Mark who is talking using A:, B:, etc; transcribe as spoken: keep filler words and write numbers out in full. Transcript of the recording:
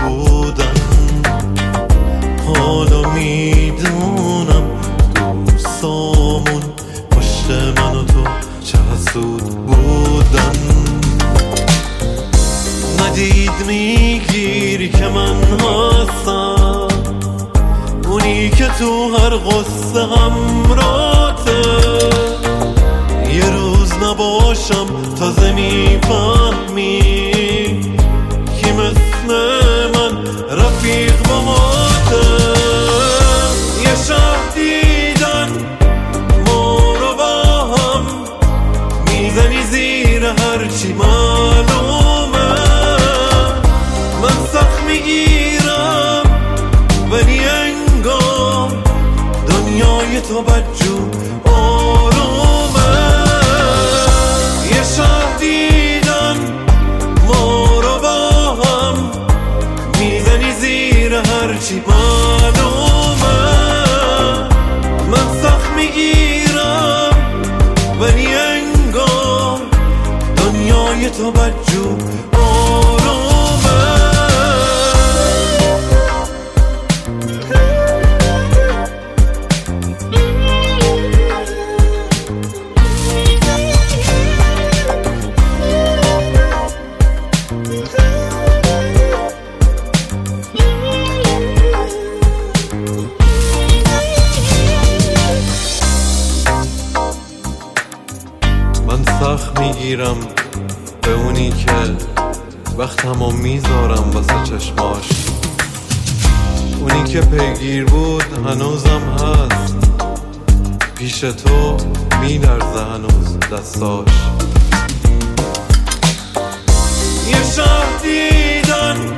A: بودن. حالا میدونم دوستامون پشت من و تو چه حسود بودن. ندید میگیری که من هستم اونی که تو هر قصه همراته. یه روز نباشم تازه میفهمی کی مثل من رفیق باهاته. یه شهر دیدن ما رو با هم میزنی زیر هرچی معلومه. من سخت میگیرم ولی انگار دنیای تو بدجور آرومه. یه شهر دیدن ما رو با هم میزنی زیر هرچی معلومه. من سخت میگیرم ولی انگار دنیای تو بدجور آرومه. من سخت میگیرم به اونی که وقتمو میذارم واسه چشماش. اونی که پیگیر بود هنوزم هست پیش تو میلرزه هنوز دستاش. یه شهر دیدن